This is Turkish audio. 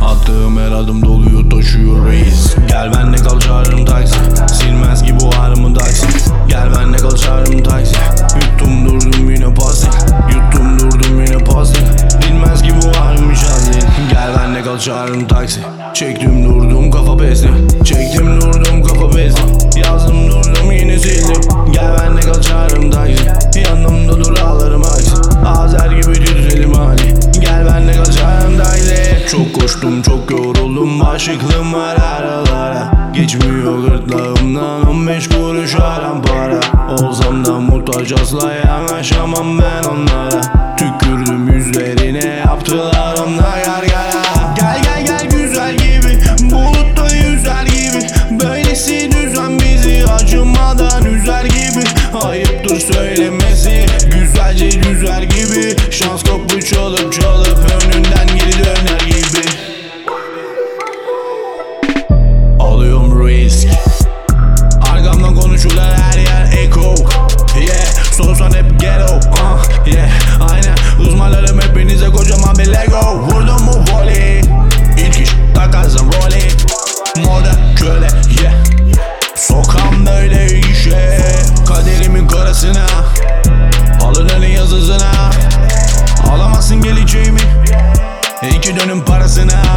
Attığım her adım doluyor taşıyor reis. Gel benle kal çağırırım taksi. Silmez ki bu ağrımı taksi. Gel benle kal çağırırım taksi. Yuttum durdum yine pasif. Yuttum durdum yine pasif. Bilmez ki bu ağrımı şazil. Gel benle kal çağırırım taksi. Çektim durdum kafa pesli. Çektim durdum kafa pesli. Yazdım durdum yine sildim. Gel benle kal çağırırım taksi. Yanımda dur ağlarım aksi. Azer gibi tütelim hali. Gel benle kal çağırırım taksi. Çok koştum çok yoruldum. Bağışıklığım var aralara. Geçmiyor gırtlağımdan 15 kuruş haram para. Olsam da muhtaç asla yanaşamam ben onlara. Tükürdüm yüzlerine yaptılar onlar gargara. Gel gel gel güzel gibi, bulutta yüzer gibi. Böylesi düzen bizi acımadan üzer gibi. Ayıptır söylemesi, güzelce düzer gibi. Şans kapı çalıp çalıp önünden geri döner gibi. Alıyorum risk. Arkamdan konuşurlar her yer echo. Yeah, sorsan hep ghetto. Yeah, aynen. Uzmanlarım hepinize kocaman bir Lego. Vurdum mu volley? İlk iş takarsın roley. Moda köle yeah. Sokam böyle işe. Kaderimin karasına. Alınanın yazısına. Alamazsın geleceğimi. 2 dönüm parasına.